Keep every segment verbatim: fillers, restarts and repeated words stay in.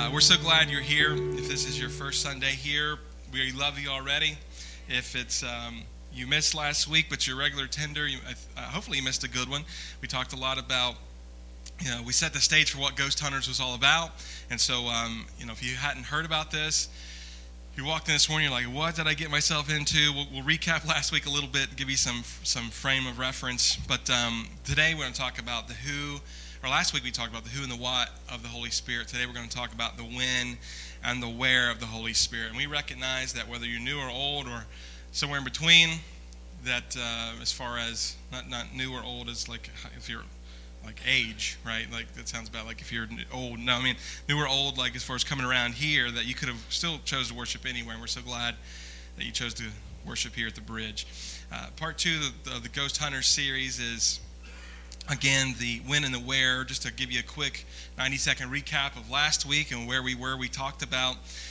Uh, we're so glad you're here. If this is your first Sunday here, we love you already. If it's um, you missed last week, but you're a regular attender, you, uh, hopefully you missed a good one. We talked a lot about, you know, we set the stage for what Ghost Hunters was all about. And so, um, you know, if you hadn't heard about this, if you walked in this morning, you're like, what did I get myself into? We'll, we'll recap last week a little bit and give you some some frame of reference. But um, today we're going to talk about the who. Or last week we talked about the who and the what of the Holy Spirit. Today we're going to talk about the when and the where of the Holy Spirit. And we recognize that whether you're new or old or somewhere in between, that uh, as far as not not new or old is like if you're like age, right? Like that sounds bad. Like if you're old, no, I mean new or old. Like as far as coming around here, that you could have still chose to worship anywhere. And we're so glad that you chose to worship here at the Bridge. Uh, part two of the, of the Ghost Hunters series is, again, the when and the where. Just to give you a quick ninety second recap of last week and where we were, we talked about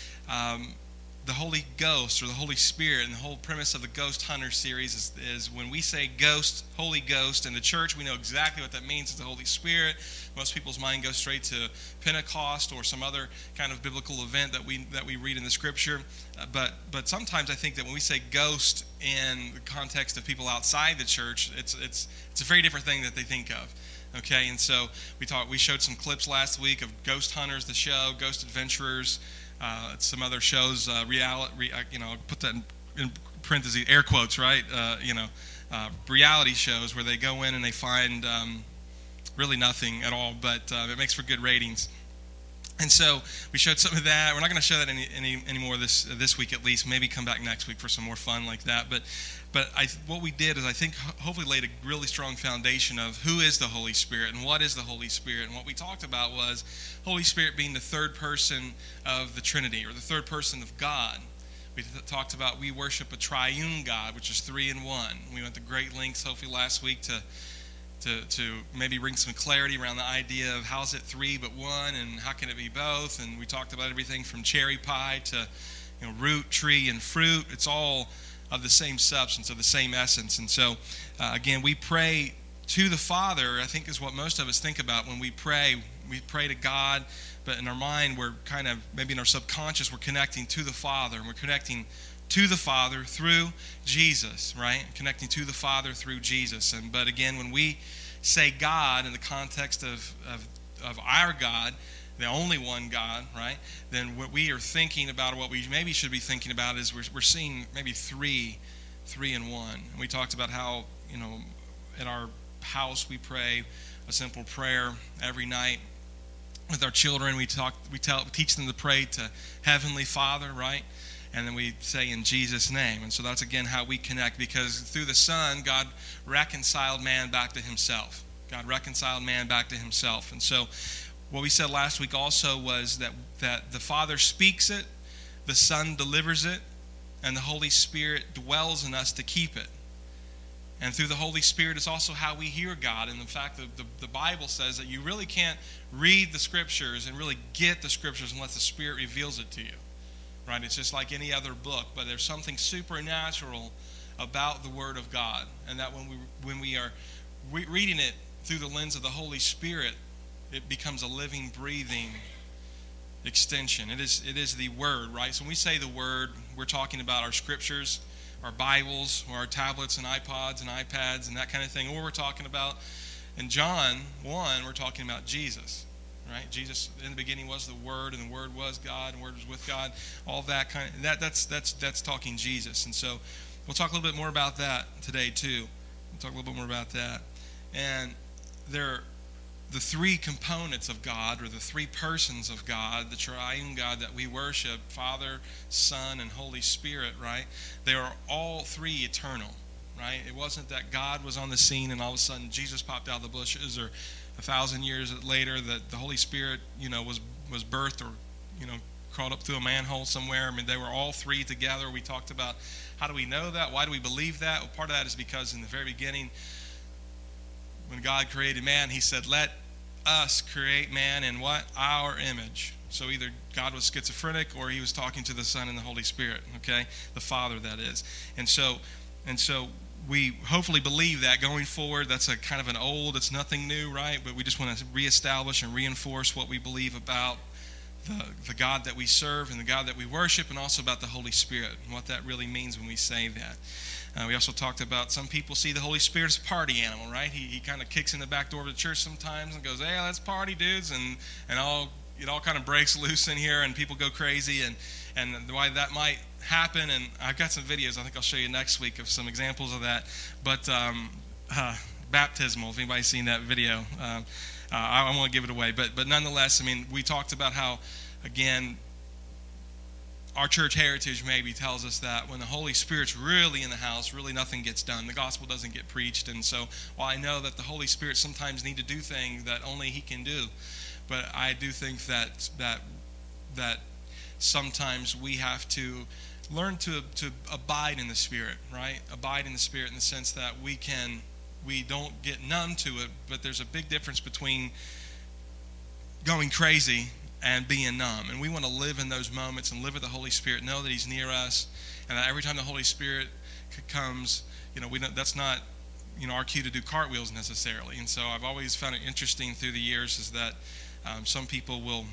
um, the Holy Ghost or the Holy Spirit. And the whole premise of the Ghost Hunter series is, is when we say ghost, Holy Ghost in the church, we know exactly what that means. It's the Holy Spirit. Most people's mind goes straight to Pentecost or some other kind of biblical event that we that we read in the Scripture. Uh, but but sometimes I think that when we say ghost in the context of people outside the church, it's it's it's a very different thing that they think of. Okay, and so we talked. We showed some clips last week of Ghost Hunters, the show, Ghost Adventurers, uh, some other shows. Uh, reality, re, you know, put that in, in parentheses, air quotes, right? Uh, you know, uh, reality shows where they go in and they find um, really nothing at all, but uh, it makes for good ratings. And so we showed some of that. We're not going to show that any, any anymore this uh, this week at least. Maybe come back next week for some more fun like that. But but I, what we did is I think hopefully laid a really strong foundation of who is the Holy Spirit and what is the Holy Spirit. And what we talked about was Holy Spirit being the third person of the Trinity or the third person of God. We th- talked about we worship a triune God, which is three in one. We went to great lengths hopefully last week to To, to maybe bring some clarity around the idea of how is it three but one and how can it be both. And we talked about everything from cherry pie to, you know, root, tree, and fruit. It's all of the same substance, of the same essence. And so, uh, again, we pray to the Father, I think is what most of us think about when we pray. We pray to God, but in our mind we're kind of, maybe in our subconscious, we're connecting to the Father, and we're connecting to the Father through Jesus, right? Connecting to the Father through Jesus. And but again, when we say God in the context of, of, of our God, the only one God, right? Then what we are thinking about, or what we maybe should be thinking about, is we're, we're seeing maybe three, three in one. And we talked about how, you know, at our house we pray a simple prayer every night. With our children, we talk, we tell, teach them to pray to Heavenly Father, right? And then we say in Jesus' name. And so that's, again, how we connect. Because through the Son, God reconciled man back to himself. God reconciled man back to himself. And so what we said last week also was that, that the Father speaks it, the Son delivers it, and the Holy Spirit dwells in us to keep it. And through the Holy Spirit is also how we hear God. And in fact, the, the, the Bible says that you really can't read the Scriptures and really get the Scriptures unless the Spirit reveals it to you. Right? It's just like any other book, but there's something supernatural about the Word of God, and that when we when we are re- reading it through the lens of the Holy Spirit, it becomes a living, breathing extension. It is it is the Word, right? So when we say the Word, we're talking about our Scriptures, our Bibles, or our tablets and iPods and iPads and that kind of thing. Or we're talking about, in John one, we're talking about Jesus. Right, Jesus in the beginning was the Word, and the Word was God, and the Word was with God. All that kind of that that's that's that's talking Jesus, and so we'll talk a little bit more about that today too. We'll talk a little bit more about that, and there, the three components of God, or the three persons of God, the triune God that we worship, Father, Son, and Holy Spirit. Right, they are all three eternal. Right, it wasn't that God was on the scene and all of a sudden Jesus popped out of the bushes, or a thousand years later that the Holy Spirit, you know, was was birthed, or, you know, crawled up through a manhole somewhere. I mean, they were all three together. We talked about how do we know that? Why do we believe that? Well, part of that is because in the very beginning, when God created man, he said, let us create man in what? Our image. So either God was schizophrenic or he was talking to the Son and the Holy Spirit, okay? The Father, that is. And so, and so we hopefully believe that going forward. That's a kind of an old, it's nothing new, right? But we just want to reestablish and reinforce what we believe about the, the God that we serve and the God that we worship, and also about the Holy Spirit and what that really means when we say that. Uh, we also talked about some people see the Holy Spirit as a party animal, right? He, he kind of kicks in the back door of the church sometimes and goes, hey, let's party, dudes, and, and all, it all kind of breaks loose in here and people go crazy, and, and why that might happen. And I've got some videos I think I'll show you next week of some examples of that. But um, uh, baptismal, if anybody's seen that video, uh, uh, I, I won't give it away. But, but nonetheless, I mean, we talked about how, again, our church heritage maybe tells us that when the Holy Spirit's really in the house, really nothing gets done. The gospel doesn't get preached. And so while I know that the Holy Spirit sometimes need to do things that only he can do, but I do think that that that sometimes we have to learn to to abide in the Spirit, right? Abide in the Spirit in the sense that we can we don't get numb to it, but there's a big difference between going crazy and being numb. And we want to live in those moments and live with the Holy Spirit, know that he's near us, and that every time the Holy Spirit comes, you know, we don't, that's not, you know, our cue to do cartwheels necessarily. And so I've always found it interesting through the years is that um, some people will,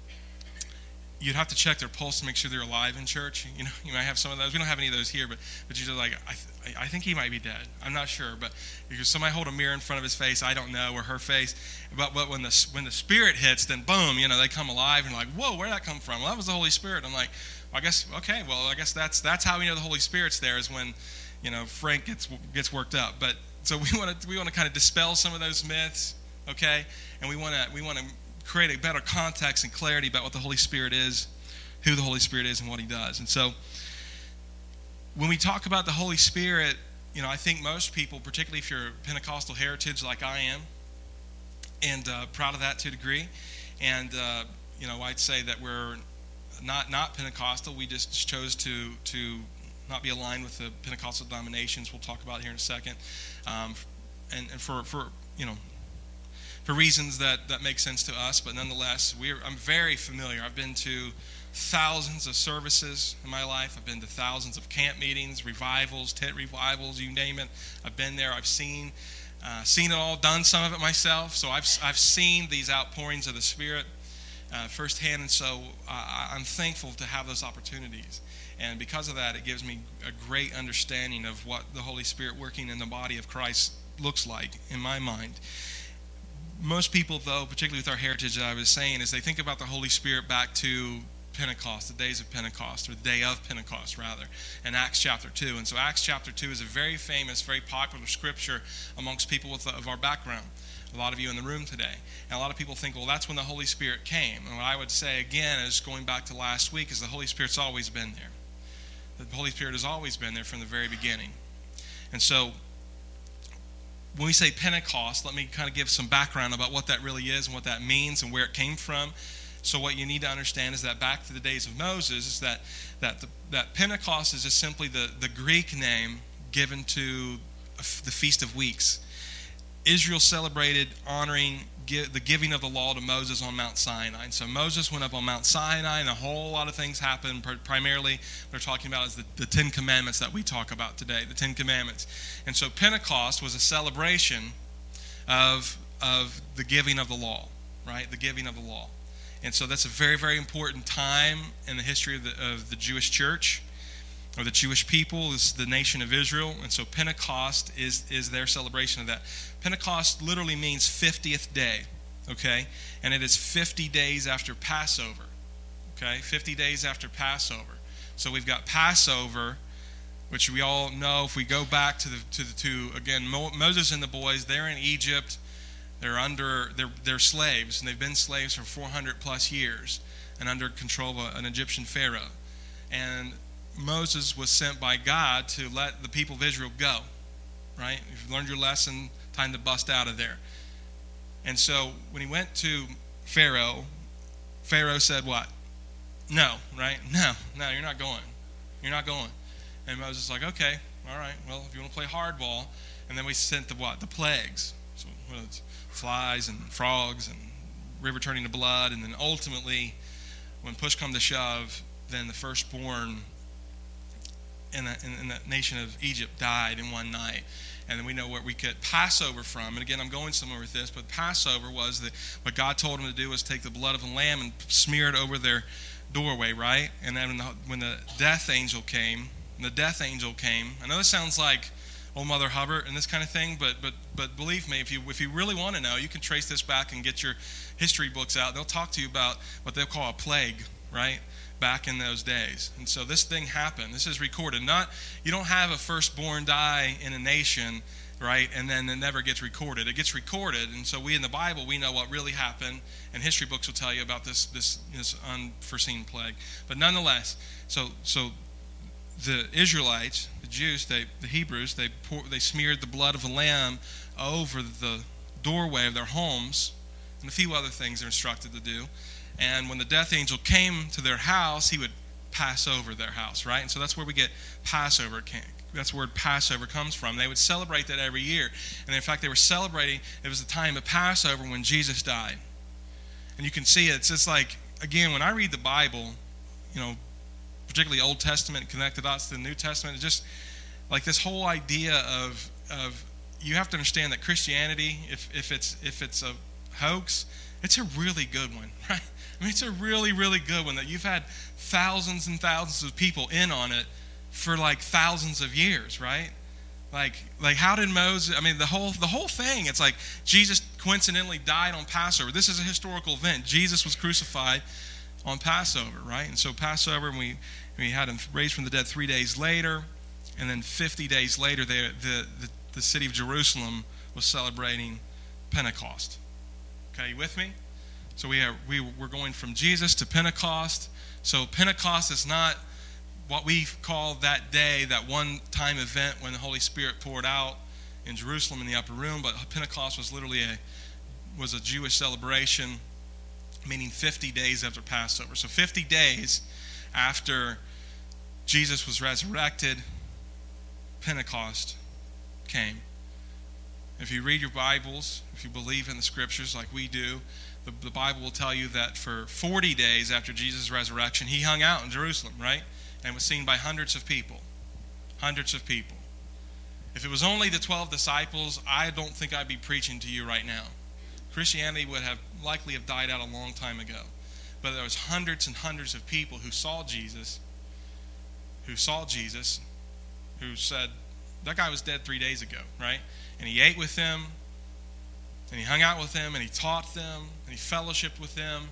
you'd have to check their pulse to make sure they're alive in church. You know, you might have some of those. We don't have any of those here, but but you're just like, I, th- I think he might be dead. I'm not sure, but because somebody hold a mirror in front of his face, I don't know, or her face. But but when the when the Spirit hits, then boom, you know, they come alive and like, whoa, where'd that come from? Well, that was the Holy Spirit. I'm like, well, I guess okay, well, I guess that's that's how we know the Holy Spirit's there is when, you know, Frank gets gets worked up. But so we want to we want to kind of dispel some of those myths, okay, and we want to we want to create a better context and clarity about what the Holy Spirit is, who the Holy Spirit is, and what he does. And so when we talk about the Holy Spirit, you know, I think most people, particularly if you're Pentecostal heritage like I am, and uh, proud of that to a degree, and, uh, you know, I'd say that we're not not Pentecostal. We just chose to to not be aligned with the Pentecostal denominations. We'll talk about it here in a second. Um, and, and for, for, you know, for reasons that, that make sense to us, but nonetheless, we're, I'm very familiar. I've been to thousands of services in my life. I've been to thousands of camp meetings, revivals, tent revivals, you name it. I've been there. I've seen uh, seen it all, done some of it myself. So I've I've seen these outpourings of the Spirit uh, firsthand, and so uh, I'm thankful to have those opportunities. And because of that, it gives me a great understanding of what the Holy Spirit working in the body of Christ looks like in my mind. Most people, though, particularly with our heritage that I was saying, is they think about the Holy Spirit back to Pentecost, the days of Pentecost, or the day of Pentecost, rather, in Acts chapter two. And so Acts chapter two is a very famous, very popular scripture amongst people with, of our background, a lot of you in the room today. And a lot of people think, well, that's when the Holy Spirit came. And what I would say, again, is going back to last week, is the Holy Spirit's always been there. The Holy Spirit has always been there from the very beginning. And so when we say Pentecost, let me kind of give some background about what that really is and what that means and where it came from. So what you need to understand is that back to the days of Moses, is that that the, that Pentecost is just simply the, the Greek name given to the Feast of Weeks. Israel celebrated honoring give, the giving of the law to Moses on Mount Sinai. And so Moses went up on Mount Sinai, and a whole lot of things happened. Primarily, what we're talking about is the, the Ten Commandments that we talk about today, the Ten Commandments. And so Pentecost was a celebration of, of the giving of the law, right? The giving of the law. And so that's a very, very important time in the history of the, of the Jewish church, or the Jewish people, is the nation of Israel. And so Pentecost is, is their celebration of that. Pentecost literally means fiftieth day, okay? And it is fifty days after Passover, okay? fifty days after Passover. So we've got Passover, which we all know if we go back to the, to the to, again, Mo, Moses and the boys, they're in Egypt. They're under, they're, they're slaves, and they've been slaves for four hundred plus years and under control of an Egyptian pharaoh. And Moses was sent by God to let the people of Israel go, right? If you've learned your lesson, time to bust out of there. And so when he went to Pharaoh, Pharaoh said what? No, right? No, no, you're not going. You're not going. And Moses was like, okay, all right, well, if you want to play hardball. And then we sent the what? The plagues. So well, it's flies and frogs and river turning to blood. And then ultimately, when push come to shove, then the firstborn in the, in, in the nation of Egypt died in one night. And then we know where we get Passover from. And again, I'm going somewhere with this, but Passover was that what God told him to do was take the blood of a lamb and smear it over their doorway, right? And then when the, when the death angel came, and the death angel came, I know this sounds like Old Mother Hubbard and this kind of thing, but but but believe me, if you if you really want to know, you can trace this back and get your history books out. They'll talk to you about what they'll call a plague, right? Back in those days. And so this thing happened. This is recorded. Not, you don't have a firstborn die in a nation, right, and then it never gets recorded. It gets recorded, and so we in the Bible, we know what really happened, and history books will tell you about this this, this unforeseen plague. But nonetheless, so so the Israelites, the Jews, they, the Hebrews, they pour, they smeared the blood of a lamb over the doorway of their homes, and a few other things they're instructed to do. And when the death angel came to their house, he would pass over their house, right? And so that's where we get Passover. That's where Passover comes from. They would celebrate that every year. And in fact, they were celebrating, it was the time of Passover when Jesus died. And you can see it. It's just like, again, when I read the Bible, you know, particularly Old Testament, connected us to the New Testament, it's just like this whole idea of, of you have to understand that Christianity, if, if it's if it's a hoax, it's a really good one, right? I mean, it's a really, really good one that you've had thousands and thousands of people in on it for like thousands of years, right? Like, like how did Moses, I mean, the whole the whole thing, it's like Jesus coincidentally died on Passover. This is a historical event. Jesus was crucified on Passover, right? And so Passover, and we, we had him raised from the dead three days later, and then fifty days later, they, the, the, the city of Jerusalem was celebrating Pentecost. Okay, you with me? So we are, we, we're going from Jesus to Pentecost. So Pentecost is not what we call that day, that one-time event when the Holy Spirit poured out in Jerusalem in the upper room, but Pentecost was literally a was a Jewish celebration, meaning fifty days after Passover. So fifty days after Jesus was resurrected, Pentecost came. If you read your Bibles, if you believe in the Scriptures like we do, the, the Bible will tell you that for forty days after Jesus' resurrection, he hung out in Jerusalem, right? And was seen by hundreds of people. Hundreds of people. If it was only the twelve disciples, I don't think I'd be preaching to you right now. Christianity would have likely have died out a long time ago. But there was hundreds and hundreds of people who saw Jesus, who saw Jesus, who said, that guy was dead three days ago, right? And he ate with them, and he hung out with them, and he taught them, and he fellowshiped with them,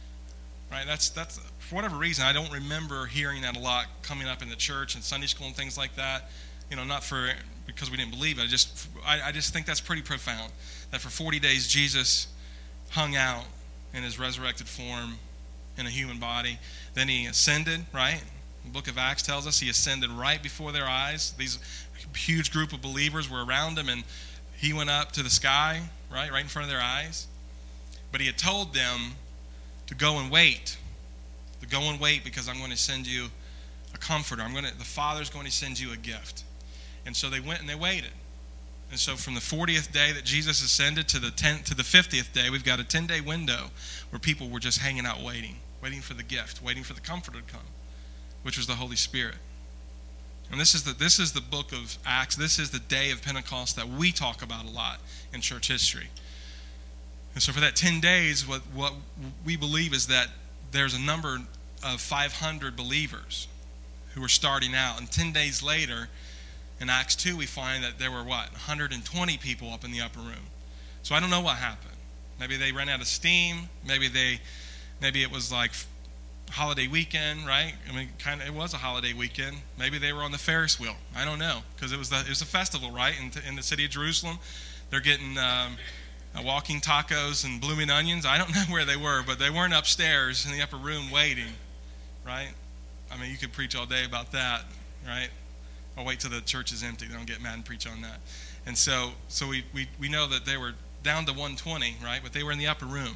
right? That's, that's for whatever reason, I don't remember hearing that a lot coming up in the church and Sunday school and things like that. You know, not for because we didn't believe it. I just, I, I just think that's pretty profound. That for forty days, Jesus hung out in his resurrected form in a human body. Then he ascended, right? The book of Acts tells us he ascended right before their eyes. These huge group of believers were around him, and he went up to the sky, right, right in front of their eyes. But he had told them to go and wait, to go and wait because I'm going to send you a comforter. I'm going to, the Father's going to send you a gift. And so they went and they waited. And so from the fortieth day that Jesus ascended to the tenth to the fiftieth day, we've got a ten-day window where people were just hanging out waiting, waiting for the gift, waiting for the comforter to come, which was the Holy Spirit. And this is the this is the book of Acts. This is the day of Pentecost that we talk about a lot in church history. And so for that ten days, what, what we believe is that there's a number of five hundred believers who are starting out. And ten days later, in Acts two, we find that there were, what, one hundred twenty people up in the upper room. So I don't know what happened. Maybe they ran out of steam. Maybe they, maybe it was like holiday weekend, right? I mean, kind of, it was a holiday weekend. Maybe they were on the Ferris wheel. I don't know, because it was the, it was a festival, right? In, in the city of Jerusalem, they're getting um, uh, walking tacos and blooming onions. I don't know where they were, but they weren't upstairs in the upper room waiting, right? I mean, you could preach all day about that, right? I'll wait till the church is empty. They don't get mad and preach on that. And so, so we, we, we know that they were down to one twenty, right? But they were in the upper room.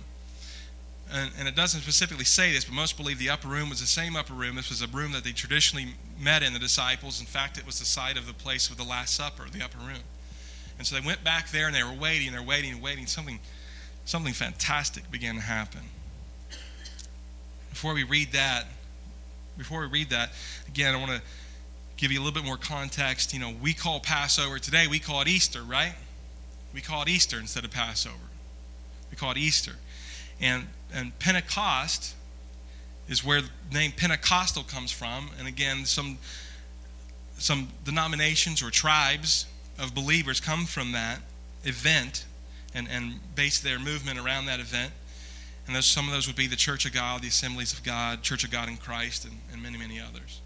And, and it doesn't specifically say this, but most believe the upper room was the same upper room. This was a room that they traditionally met in, the disciples. In fact, it was the site of the place of the Last Supper, the upper room. And so they went back there, and they were waiting, and they're waiting and waiting. Something, something fantastic began to happen. Before we read that, before we read that, again, I want to give you a little bit more context. You know, we call Passover today, we call it Easter, right? We call it Easter instead of Passover. We call it Easter. And and Pentecost is where the name Pentecostal comes from. And again, some some denominations or tribes of believers come from that event and, and base their movement around that event. And those, some of those would be the Church of God, the Assemblies of God, Church of God in Christ, and, and many, many others.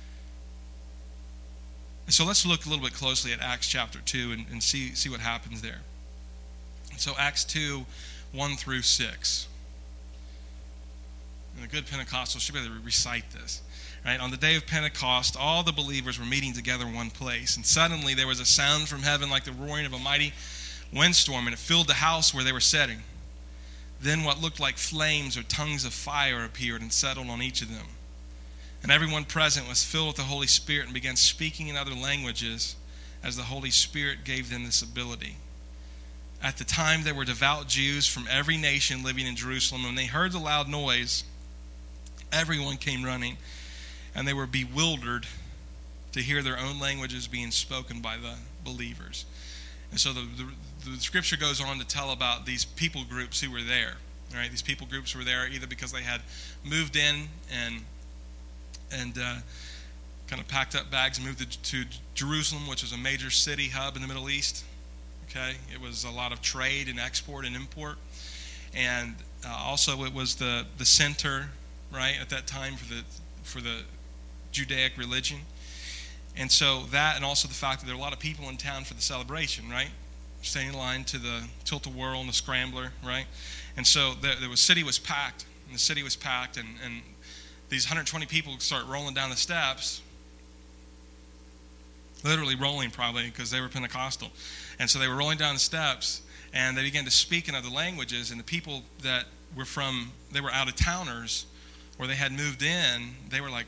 And so let's look a little bit closely at Acts chapter two and, and see, see what happens there. So Acts two, one through six. And a good Pentecostal should be able to recite this. Right? On the day of Pentecost, all the believers were meeting together in one place. And suddenly there was a sound from heaven like the roaring of a mighty windstorm, and it filled the house where they were sitting. Then what looked like flames or tongues of fire appeared and settled on each of them. And everyone present was filled with the Holy Spirit and began speaking in other languages as the Holy Spirit gave them this ability. At the time there were devout Jews from every nation living in Jerusalem. When they heard the loud noise, everyone came running, and they were bewildered to hear their own languages being spoken by the believers. And so the, the, the scripture goes on to tell about these people groups who were there. Right? These people groups were there either because they had moved in and and uh, kind of packed up bags and moved to, to Jerusalem, which was a major city hub in the Middle East. Okay, it was a lot of trade and export and import, and uh, also it was the the center, right, at that time for the for the Judaic religion. And so that, and also the fact that there are a lot of people in town for the celebration, right? Standing in line to the tilt-a-whirl and the scrambler, right? And so the, the city was packed, and the city was packed, and, and these one hundred twenty people start rolling down the steps, literally rolling probably because they were Pentecostal. And so they were rolling down the steps, and they began to speak in other languages, and the people that were from, they were out-of-towners, or they had moved in, they were like,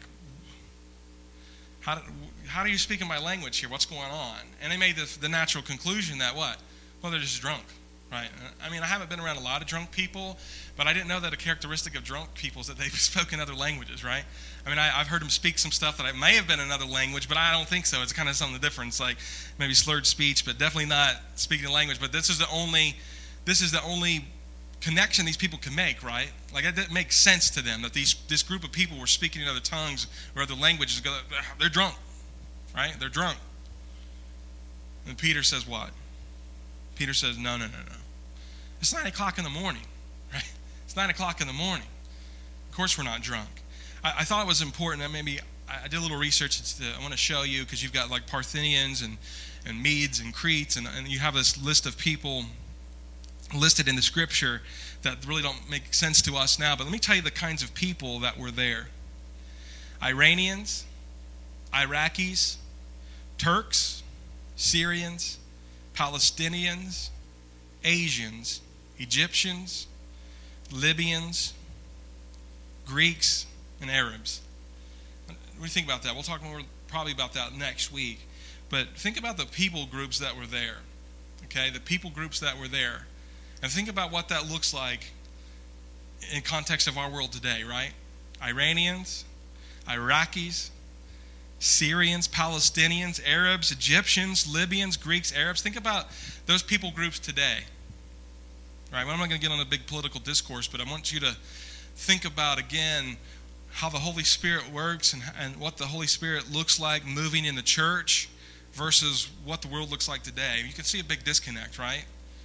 How do, how do you speak in my language here? What's going on? And they made the, the natural conclusion that what? Well, they're just drunk, right? I mean, I haven't been around a lot of drunk people, but I didn't know that a characteristic of drunk people is that they spoke in other languages, right? I mean, I, I've heard them speak some stuff that I may have been in another language, but I don't think so. It's kind of something different. It's like maybe slurred speech, but definitely not speaking a language. But this is the only, this is the only connection these people can make, right? Like it didn't make sense to them that these this group of people were speaking in other tongues or other languages. They're drunk, right? They're drunk. And Peter says what? Peter says, no, no, no, no. It's nine o'clock in the morning, right? It's nine o'clock in the morning. Of course we're not drunk. I, I thought it was important that maybe I, I did a little research. It's the, I want to show you because you've got like Parthians and, and Medes and Cretes, and, and you have this list of people listed in the scripture that really don't make sense to us now. But let me tell you the kinds of people that were there. Iranians, Iraqis, Turks, Syrians, Palestinians, Asians, Egyptians, Libyans, Greeks, and Arabs. What do you think about that? We'll talk more probably about that next week. But think about the people groups that were there. Okay, the people groups that were there. And think about what that looks like in context of our world today, right? Iranians, Iraqis, Syrians, Palestinians, Arabs, Egyptians, Libyans, Greeks, Arabs. Think about those people groups today. Right? Well, I'm not going to get on a big political discourse, but I want you to think about, again, how the Holy Spirit works and, and what the Holy Spirit looks like moving in the church versus what the world looks like today. You can see a big disconnect, right?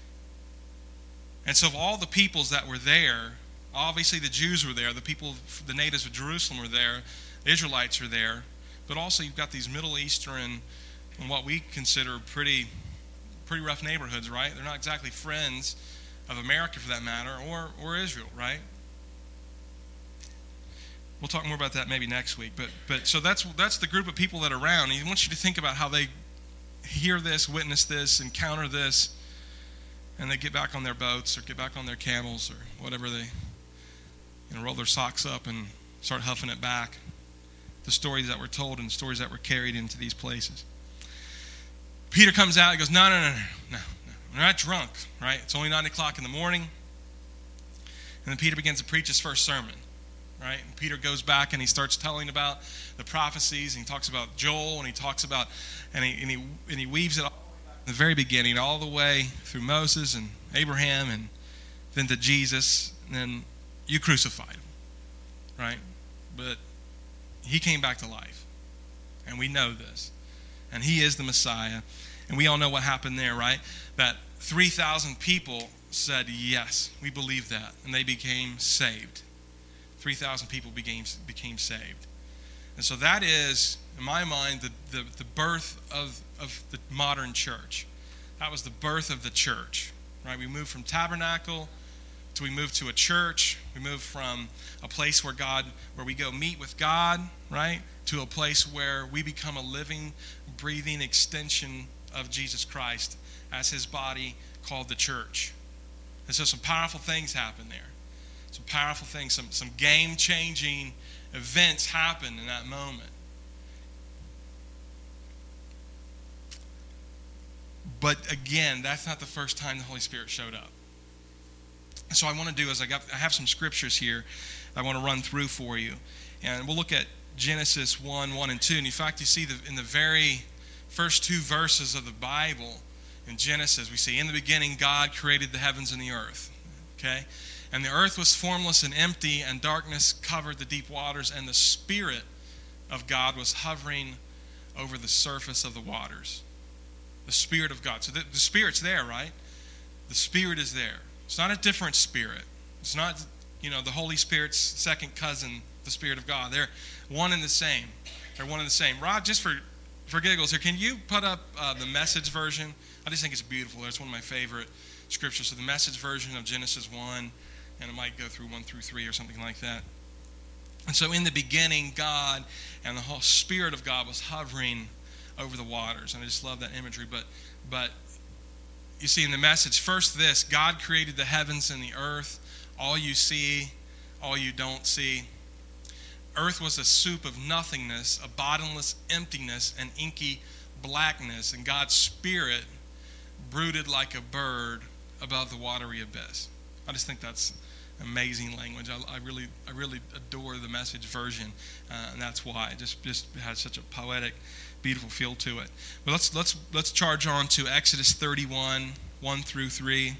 And so of all the peoples that were there, obviously the Jews were there, the people, the natives of Jerusalem were there, the Israelites are there, but also you've got these Middle Eastern and what we consider pretty pretty rough neighborhoods, right? They're not exactly friends of America for that matter, or or Israel, right? We'll talk more about that maybe next week. But but so that's that's the group of people that are around. And he wants you to think about how they hear this, witness this, encounter this, and they get back on their boats or get back on their camels or whatever they, you know, roll their socks up and start huffing it back. The stories that were told and stories that were carried into these places. Peter comes out and goes, no, no, no, no, no, no. We're not drunk, right? It's only nine o'clock in the morning. And then Peter begins to preach his first sermon. right? And Peter goes back and he starts telling about the prophecies, and he talks about Joel, and he talks about, and he and he, and he weaves it all in the very beginning, all the way through Moses and Abraham, and then to Jesus, and then you crucified him, right? But he came back to life, and we know this, and he is the Messiah, and we all know what happened there, right? That three thousand people said, yes, we believe that, and they became saved. three thousand people became, became saved. And so that is, in my mind, the, the, the birth of, of the modern church. That was the birth of the church, right? We moved from tabernacle to we moved to a church. We moved from a place where God, where we go meet with God, right, to a place where we become a living, breathing extension of Jesus Christ as his body called the church. And so some powerful things happen there. Some powerful things, some, some game-changing events happen in that moment. But again, that's not the first time the Holy Spirit showed up. So what I want to do is I, got, I have some scriptures here I want to run through for you. And we'll look at Genesis one, one, and two. And in fact, you see the, in the very first two verses of the Bible, in Genesis, we see, in the beginning, God created the heavens and the earth. Okay? And the earth was formless and empty, and darkness covered the deep waters, and the Spirit of God was hovering over the surface of the waters. The Spirit of God. So the, the Spirit's there, right? The Spirit is there. It's not a different Spirit. It's not, you know, the Holy Spirit's second cousin, the Spirit of God. They're one and the same. They're one and the same. Rod, just for, for giggles here, can you put up uh, the Message version? I just think it's beautiful. It's one of my favorite scriptures. So the Message version of Genesis one, and it might go through one through three or something like that. And so in the beginning, God and the whole Spirit of God was hovering over the waters. And I just love that imagery. But, but you see in the Message, first this, God created the heavens and the earth. All you see, all you don't see. Earth was a soup of nothingness, a bottomless emptiness, and inky blackness. And God's Spirit brooded like a bird above the watery abyss. I just think that's amazing language. I, I really, I really adore the Message version, uh, and that's why it just just has such a poetic, beautiful feel to it. But let's let's let's charge on to Exodus thirty-one, one through three.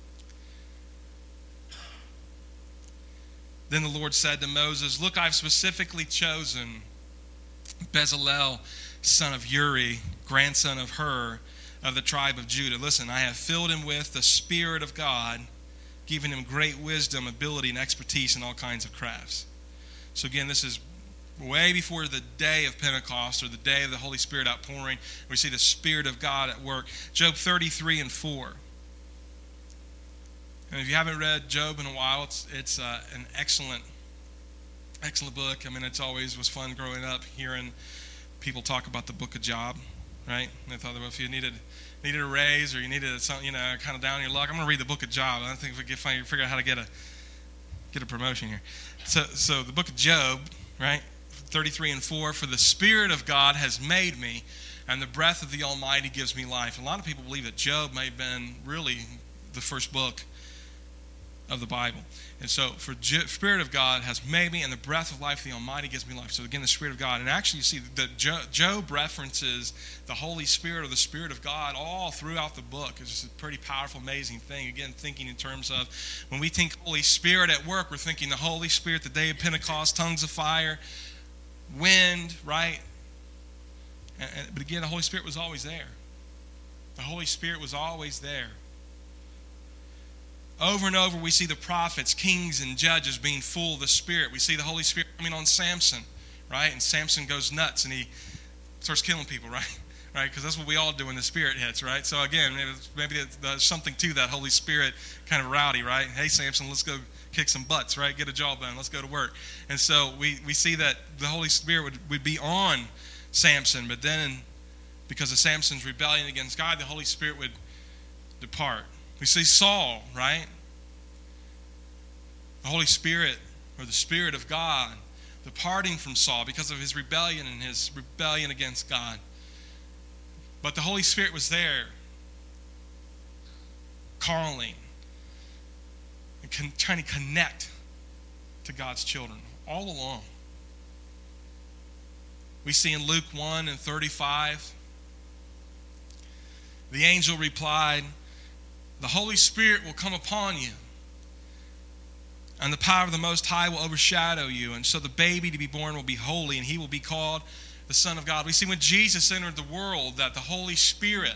Then the Lord said to Moses, "Look, I've specifically chosen Bezalel, son of Uri, grandson of Hur, of the tribe of Judah. Listen, I have filled him with the Spirit of God, giving him great wisdom, ability, and expertise in all kinds of crafts." So again, this is way before the day of Pentecost, or the day of the Holy Spirit outpouring. We see the Spirit of God at work. Job thirty-three and four. And if you haven't read Job in a while, it's it's uh, an excellent, excellent book. I mean, it's always was fun growing up hearing people talk about the book of Job, right? And I thought, well, if you needed needed a raise or you needed a, you know, kind of down in your luck, I'm going to read the book of Job. I think if we can find, figure out how to get a get a promotion here. So, so the book of Job, right? thirty-three and four. For the Spirit of God has made me, and the breath of the Almighty gives me life. A lot of people believe that Job may have been really the first book of the Bible. And so, for Je- Spirit of God has made me, and the breath of life, the Almighty gives me life. So again, the Spirit of God. And actually, you see that jo- Job references the Holy Spirit or the Spirit of God all throughout the book. It's just a pretty powerful, amazing thing. Again, thinking in terms of when we think Holy Spirit at work, we're thinking the Holy Spirit, the day of Pentecost, tongues of fire, wind, right? And, and, but again, the Holy Spirit was always there. The Holy Spirit was always there. Over and over, we see the prophets, kings, and judges being full of the Spirit. We see the Holy Spirit coming on Samson, right? And Samson goes nuts, and he starts killing people, right? Right? Because that's what we all do when the Spirit hits, right? So again, maybe there's something to that Holy Spirit kind of rowdy, right? Hey, Samson, let's go kick some butts, right? Get a jawbone. Let's go to work. And so we, we see that the Holy Spirit would, would be on Samson, but then because of Samson's rebellion against God, the Holy Spirit would depart. We see Saul, right? The Holy Spirit, or the Spirit of God, departing from Saul because of his rebellion and his rebellion against God. But the Holy Spirit was there, calling, and con- trying to connect to God's children all along. We see in Luke one and thirty-five, the angel replied, "The Holy Spirit will come upon you, and the power of the Most High will overshadow you. And so the baby to be born will be holy, and he will be called the Son of God." We see when Jesus entered the world that the Holy Spirit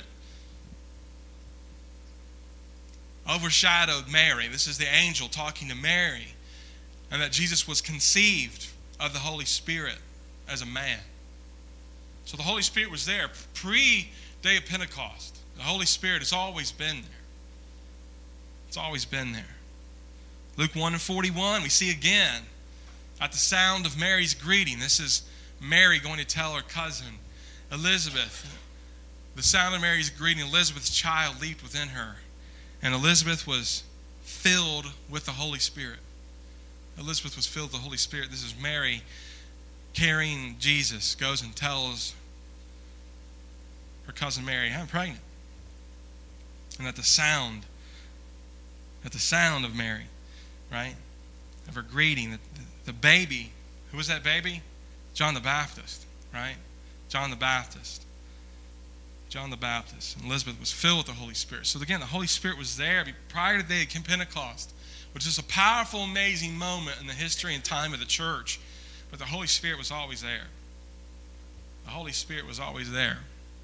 overshadowed Mary. This is the angel talking to Mary. And that Jesus was conceived of the Holy Spirit as a man. So the Holy Spirit was there pre-day of Pentecost. The Holy Spirit has always been there. It's always been there. Luke one and forty-one, we see again, at the sound of Mary's greeting. This is Mary going to tell her cousin, Elizabeth. The sound of Mary's greeting, Elizabeth's child leaped within her. And Elizabeth was filled with the Holy Spirit. Elizabeth was filled with the Holy Spirit. This is Mary carrying Jesus, goes and tells her cousin Mary, "I'm pregnant." And at the sound, at the sound of Mary, right, of her greeting, the, the baby, who was that baby? John the Baptist, right? John the Baptist. John the Baptist. And Elizabeth was filled with the Holy Spirit. So again, the Holy Spirit was there prior to the day of Pentecost, which is a powerful, amazing moment in the history and time of the church. But the Holy Spirit was always there. The Holy Spirit was always there.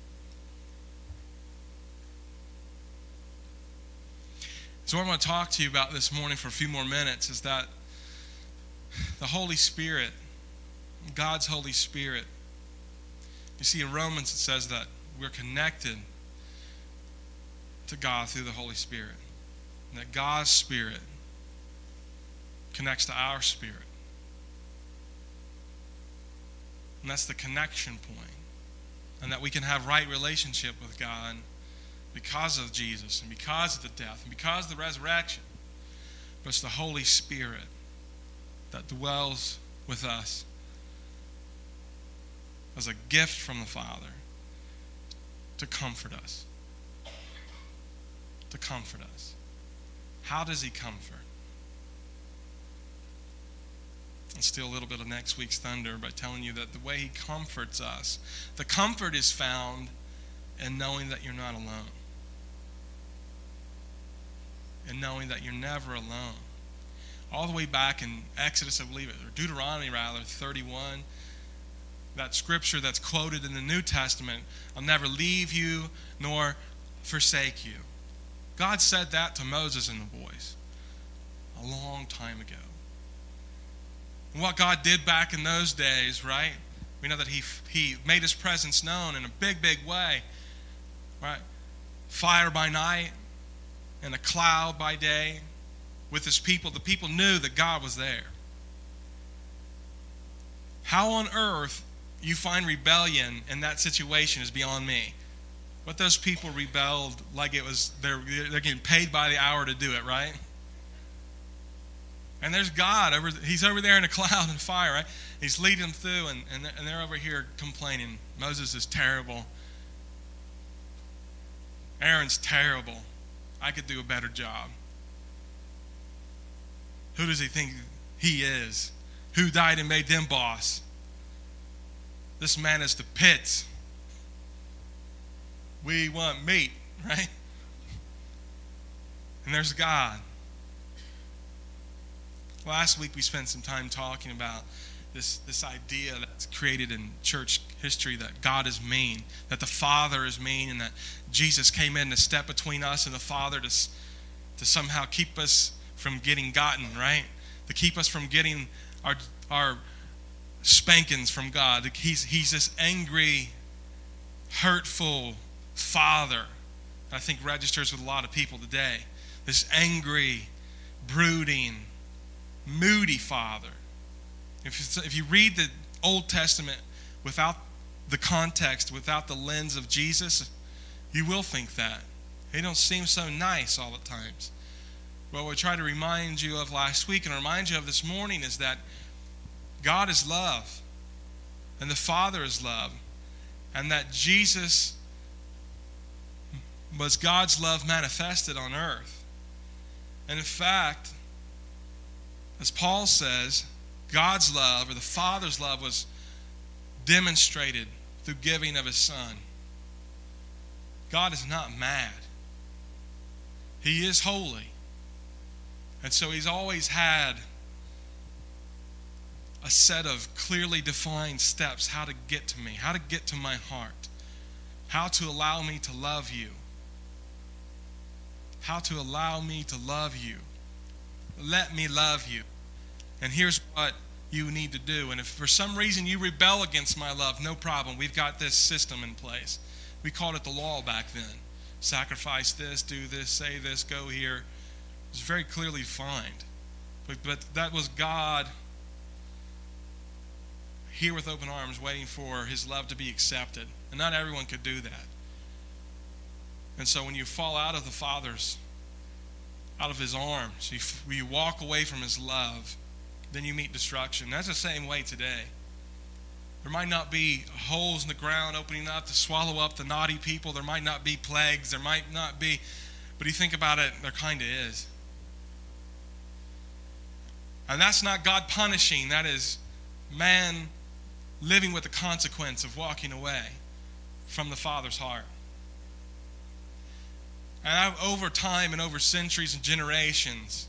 So what I want to talk to you about this morning for a few more minutes is that the Holy Spirit, God's Holy Spirit, you see in Romans it says that we're connected to God through the Holy Spirit. And that God's Spirit connects to our spirit. And that's the connection point. And that we can have right relationship with God because of Jesus and because of the death and because of the resurrection. But it's the Holy Spirit that dwells with us as a gift from the Father to comfort us. To comfort us. How does he comfort? And steal a little bit of next week's thunder by telling you that the way he comforts us, the comfort is found in knowing that you're not alone. And knowing that you're never alone. All the way back in Exodus, I believe it, or Deuteronomy rather, thirty-one, that scripture that's quoted in the New Testament, "I'll never leave you nor forsake you." God said that to Moses and the boys a long time ago. And what God did back in those days, right? We know that he, he made his presence known in a big, big way. Right? Fire by night and a cloud by day with his people. The people knew that God was there. How on earth you find rebellion in that situation is beyond me. But those people rebelled like it was, they're, they're getting paid by the hour to do it, right? And there's God, over, he's over there in a cloud and fire, right? He's leading them through, and, and, and they're over here complaining. Moses is terrible. Aaron's terrible. I could do a better job. Who does he think he is? Who died and made them boss? This man is the pits. We want meat, right? And there's God. Last week we spent some time talking about this, this idea that's created in church history that God is mean, that the Father is mean, and that Jesus came in to step between us and the Father to, to somehow keep us from getting gotten, right? To keep us from getting our, our spankings from God. He's, he's this angry, hurtful Father that I think registers with a lot of people today. This angry, brooding, moody Father. If, if you read the Old Testament without the context, without the lens of Jesus, you will think that. He don't seem so nice all the times. What we try to remind you of last week and remind you of this morning is that God is love, and the Father is love, and that Jesus was God's love manifested on earth. And in fact, as Paul says God's love, or the Father's love, was demonstrated through giving of his Son. God is not mad. He is holy. And so he's always had a set of clearly defined steps how to get to me, how to get to my heart, how to allow me to love you, how to allow me to love you. Let me love you. And here's what you need to do. And if for some reason you rebel against my love, no problem. We've got this system in place. We called it the law back then. Sacrifice this, do this, say this, go here. It was very clearly defined. But, but that was God here with open arms waiting for his love to be accepted. And not everyone could do that. And so when you fall out of the Father's, out of his arms, you, you walk away from his love, then you meet destruction. That's the same way today. There might not be holes in the ground opening up to swallow up the naughty people. There might not be plagues. There might not be, but you think about it, there kind of is. And that's not God punishing. That is man living with the consequence of walking away from the Father's heart. And I've, over time and over centuries and generations,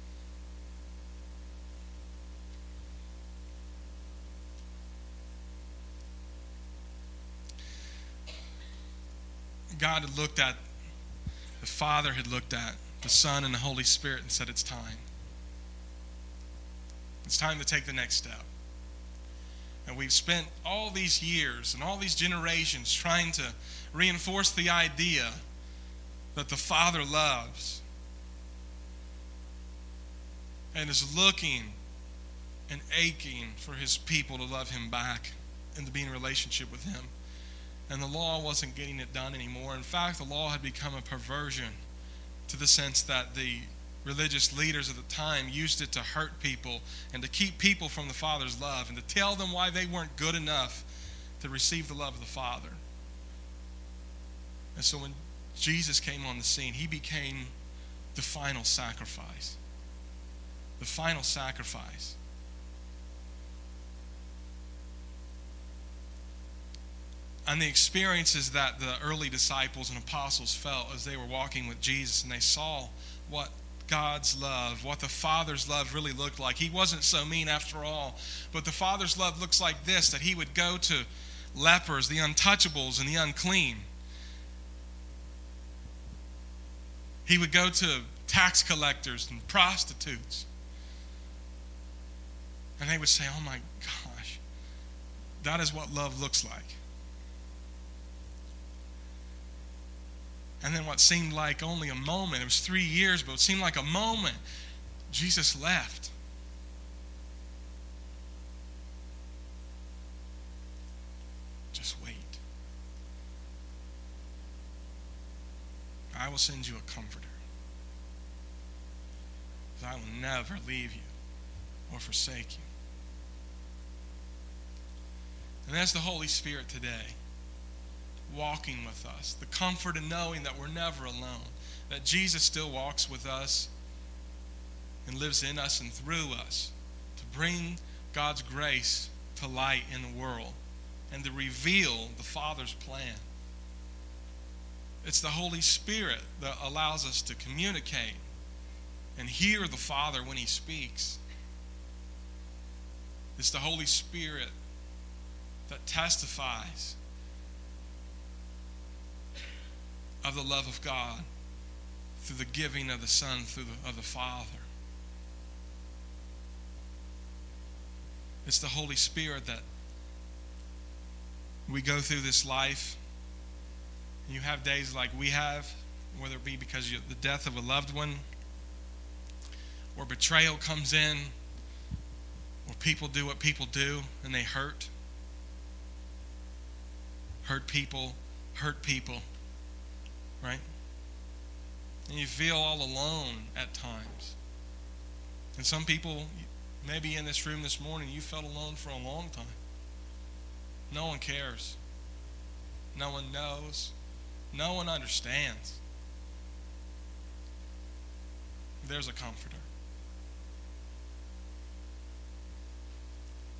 God had looked at, the Father had looked at the Son and the Holy Spirit and said, it's time. It's time to take the next step. And we've spent all these years and all these generations trying to reinforce the idea that the Father loves and is looking and aching for his people to love him back and to be in a relationship with him. And the law wasn't getting it done anymore. In fact, the law had become a perversion to the sense that the religious leaders of the time used it to hurt people and to keep people from the Father's love and to tell them why they weren't good enough to receive the love of the Father. And so when Jesus came on the scene, he became the final sacrifice. The final sacrifice. And the experiences that the early disciples and apostles felt as they were walking with Jesus and they saw what God's love, what the Father's love really looked like. He wasn't so mean after all, but the Father's love looks like this, that he would go to lepers, the untouchables, and the unclean. He would go to tax collectors and prostitutes. And they would say, oh my gosh, that is what love looks like. And then what seemed like only a moment, it was three years, but it seemed like a moment, Jesus left. Just wait. I will send you a comforter. I will never leave you or forsake you. And that's the Holy Spirit today, walking with us. The comfort in knowing that we're never alone, that Jesus still walks with us and lives in us and through us to bring God's grace to light in the world and to reveal the Father's plan. It's the Holy Spirit that allows us to communicate and hear the Father when he speaks. It's the Holy Spirit that testifies of the love of God through the giving of the Son, through the, of the Father. It's the Holy Spirit that we go through this life. And you have days like we have, whether it be because of the death of a loved one, or betrayal comes in, or people do what people do and they hurt. Hurt people, hurt people. Right? And you feel all alone at times. And some people, maybe in this room this morning, you felt alone for a long time. No one cares. No one knows. No one understands. There's a comforter.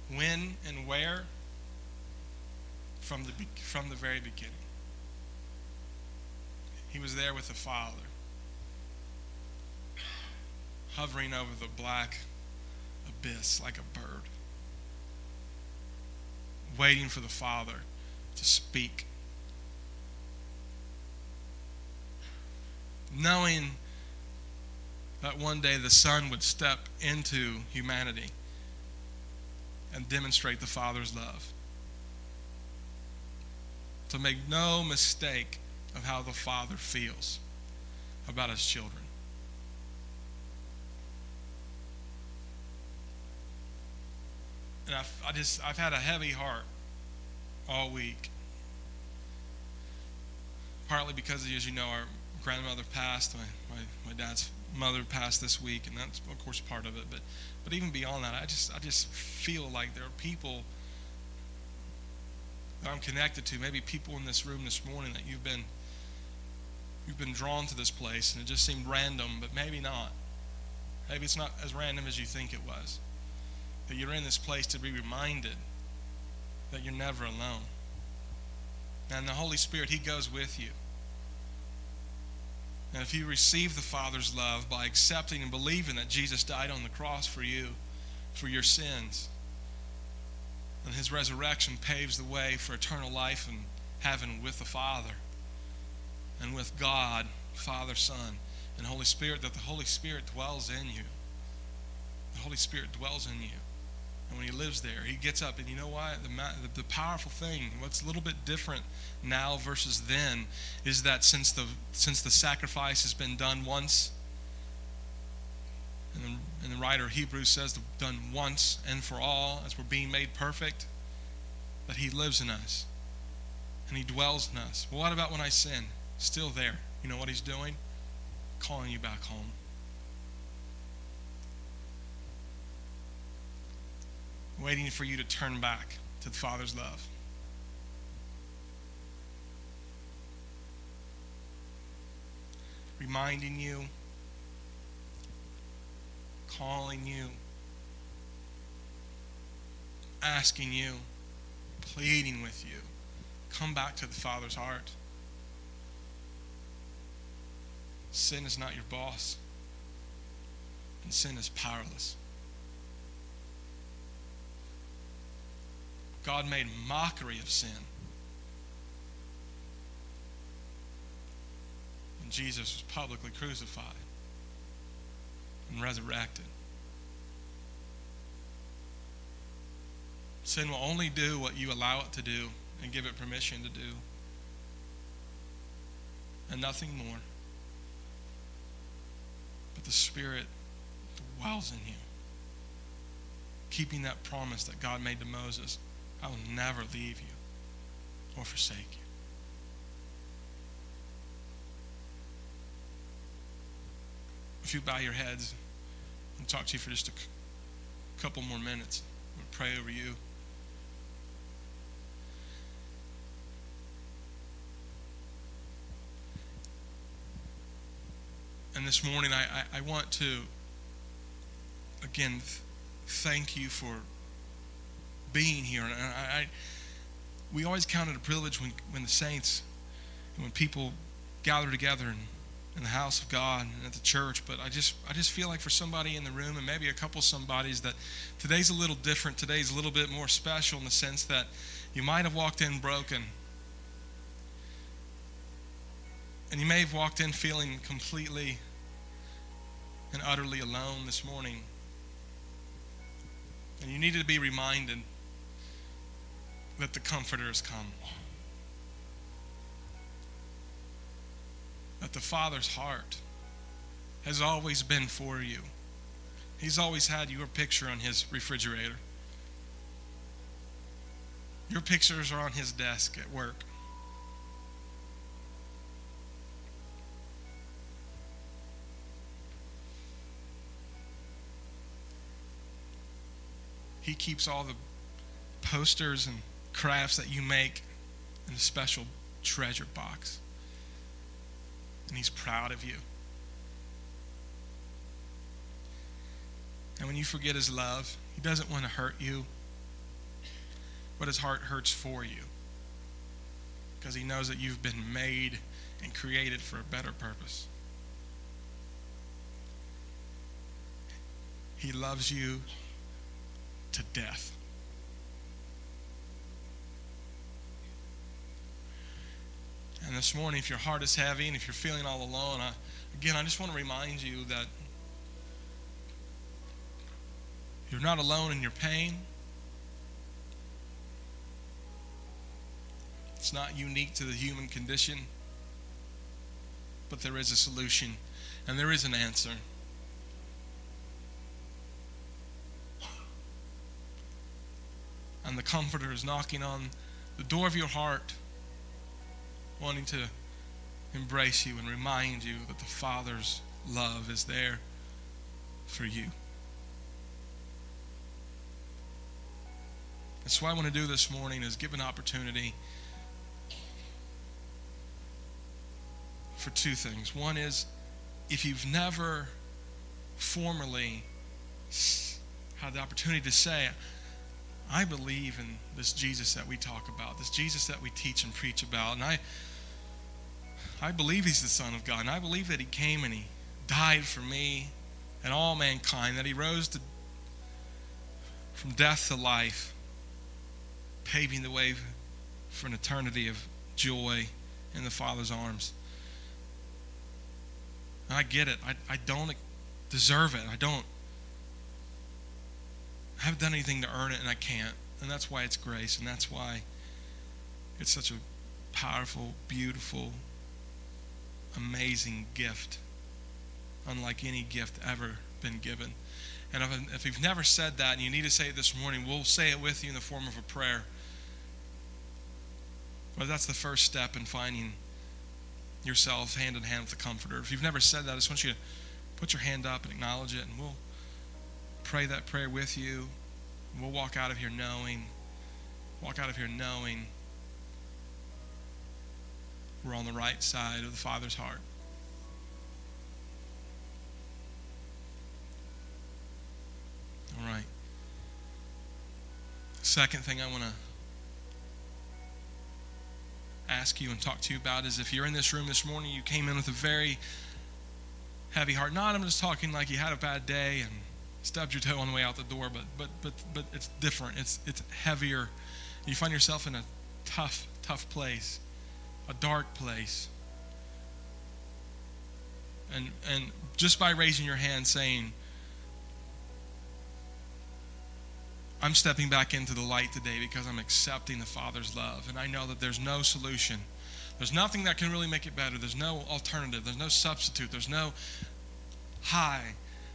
When and where? From the, from the very beginning. He was there with the Father, hovering over the black abyss like a bird, waiting for the Father to speak. Knowing that one day the Son would step into humanity and demonstrate the Father's love. To make no mistake of how the Father feels about his children. And I've, I just, I've had a heavy heart all week. Partly because, as you know, our grandmother passed. My, my, my dad's mother passed this week, and that's, of course, part of it. But, but even beyond that, I just, I just feel like there are people that I'm connected to, maybe people in this room this morning that you've been, you've been drawn to this place, and it just seemed random, but maybe not. Maybe it's not as random as you think it was. That you're in this place to be reminded that you're never alone. And the Holy Spirit, He goes with you. And if you receive the Father's love by accepting and believing that Jesus died on the cross for you, for your sins, and His resurrection paves the way for eternal life in heaven with the Father and with God, Father, Son, and Holy Spirit, that the Holy Spirit dwells in you. The Holy Spirit dwells in you. And when He lives there, He gets up. And you know why? The, the, the powerful thing, what's a little bit different now versus then, is that since the since the sacrifice has been done once, and the, and the writer of Hebrews says done once and for all, as we're being made perfect, that He lives in us. And He dwells in us. Well, what about when I sin? Still there. You know what He's doing? Calling you back home. Waiting for you to turn back to the Father's love. Reminding you, calling you, asking you, pleading with you, come back to the Father's heart. Sin is not your boss, and sin is powerless. God made mockery of sin. When Jesus was publicly crucified and resurrected. Sin will only do what you allow it to do and give it permission to do. And nothing more. But the Spirit dwells in you. Keeping that promise that God made to Moses. I will never leave you or forsake you. If you bow your heads and talk to you for just a c- couple more minutes, I'm going to pray over you. And this morning, I, I, I want to, again, th- thank you for being here. And I, I, we always count it a privilege when, when the saints, when people gather together in, in the house of God and at the church. But I just, I just feel like for somebody in the room, and maybe a couple somebodies, that today's a little different. Today's a little bit more special in the sense that you might have walked in broken. And you may have walked in feeling completely and utterly alone this morning. And you needed to be reminded that the Comforter has come. That the Father's heart has always been for you. He's always had your picture on His refrigerator. Your pictures are on His desk at work. He keeps all the posters and crafts that you make in a special treasure box. And He's proud of you. And when you forget His love, He doesn't want to hurt you. but his heart hurts for you because he knows that you've been made and created for a better purpose. He loves you to death. And this morning, if your heart is heavy and if you're feeling all alone, I, again, I just want to remind you that you're not alone in your pain. It's not unique to the human condition, but there is a solution and there is an answer. And the Comforter is knocking on the door of your heart, wanting to embrace you and remind you that the Father's love is there for you. That's what I want to do this morning is give an opportunity for two things. One is, if you've never formerly had the opportunity to say, I believe in this Jesus that we talk about, this Jesus that we teach and preach about, and I I believe he's the Son of God, and I believe that he came and he died for me and all mankind, that he rose to, from death to life, paving the way for an eternity of joy in the Father's arms. And I get it. I, I don't deserve it. I don't I haven't done anything to earn it, and I can't. And that's why it's grace, and that's why it's such a powerful, beautiful, amazing gift, unlike any gift ever been given. And if, if you've never said that and you need to say it this morning, we'll say it with you in the form of a prayer. But that's the first step in finding yourself hand in hand with the Comforter. If you've never said that, I just want you to put your hand up and acknowledge it, and we'll pray that prayer with you. And we'll walk out of here knowing, walk out of here knowing we're on the right side of the Father's heart. All right. Second thing I want to ask you and talk to you about is, if you're in this room this morning, you came in with a very heavy heart. Not I'm just talking like you had a bad day and stubbed your toe on the way out the door, but but but but it's different. It's it's heavier. You find yourself in a tough, tough place, a dark place. And and just by raising your hand saying, I'm stepping back into the light today because I'm accepting the Father's love. And I know that there's no solution. There's nothing that can really make it better. There's no alternative. There's no substitute. There's no high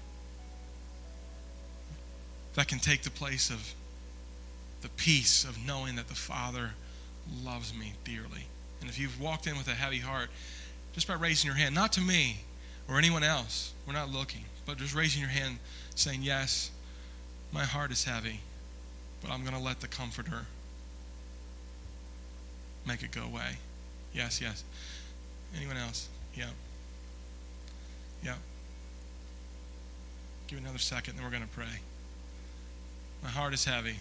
that can take the place of the peace of knowing that the Father loves me dearly. And if you've walked in with a heavy heart, just by raising your hand, not to me or anyone else, we're not looking, but just raising your hand saying, yes, my heart is heavy, but I'm going to let the Comforter make it go away. Yes, yes. Anyone else? Yeah. Yeah. Give it another second, then we're going to pray. My heart is heavy,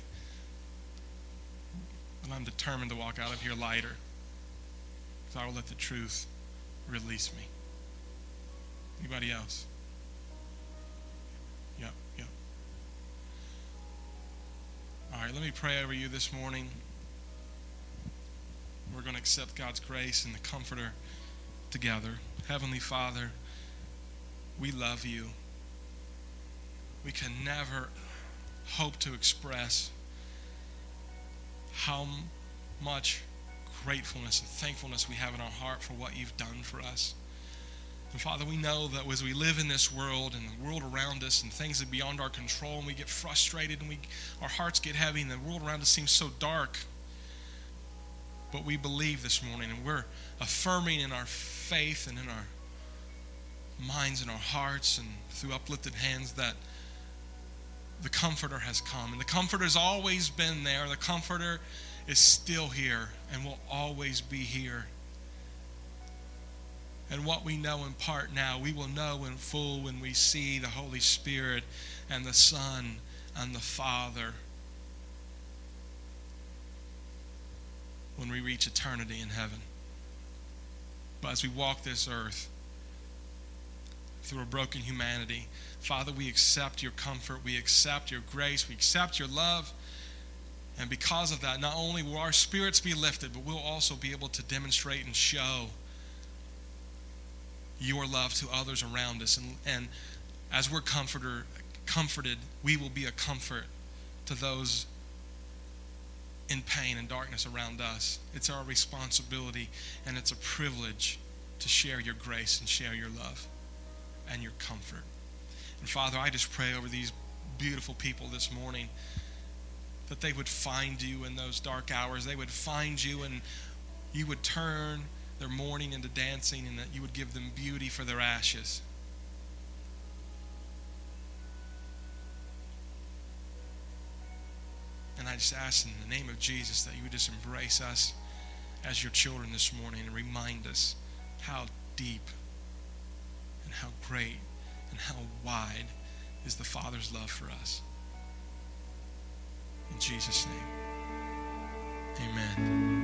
and I'm determined to walk out of here lighter, because I will let the truth release me. Anybody else? Yeah, yeah. All right, let me pray over you this morning. We're going to accept God's grace and the Comforter together. Heavenly Father, we love you. We can never hope to express how much gratefulness and thankfulness we have in our heart for what you've done for us. And Father, we know that as we live in this world and the world around us and things are beyond our control, and we get frustrated and we our hearts get heavy and the world around us seems so dark, but we believe this morning, and we're affirming in our faith and in our minds and our hearts and through uplifted hands that the Comforter has come. And the Comforter has always been there. The Comforter is still here and will always be here. And what we know in part now, we will know in full when we see the Holy Spirit and the Son and the Father reach eternity in heaven. But as we walk this earth through a broken humanity, Father, we accept your comfort, we accept your grace, we accept your love. And because of that, not only will our spirits be lifted, but we'll also be able to demonstrate and show your love to others around us. And, and as we're comforter, comforted, we will be a comfort to those in pain and darkness around us. It's our responsibility and it's a privilege to share your grace and share your love and your comfort. And Father, I just pray over these beautiful people this morning that they would find you in those dark hours. They would find you and you would turn their mourning into dancing, and that you would give them beauty for their ashes. And I just ask in the name of Jesus that you would just embrace us as your children this morning and remind us how deep and how great and how wide is the Father's love for us. In Jesus' name, amen.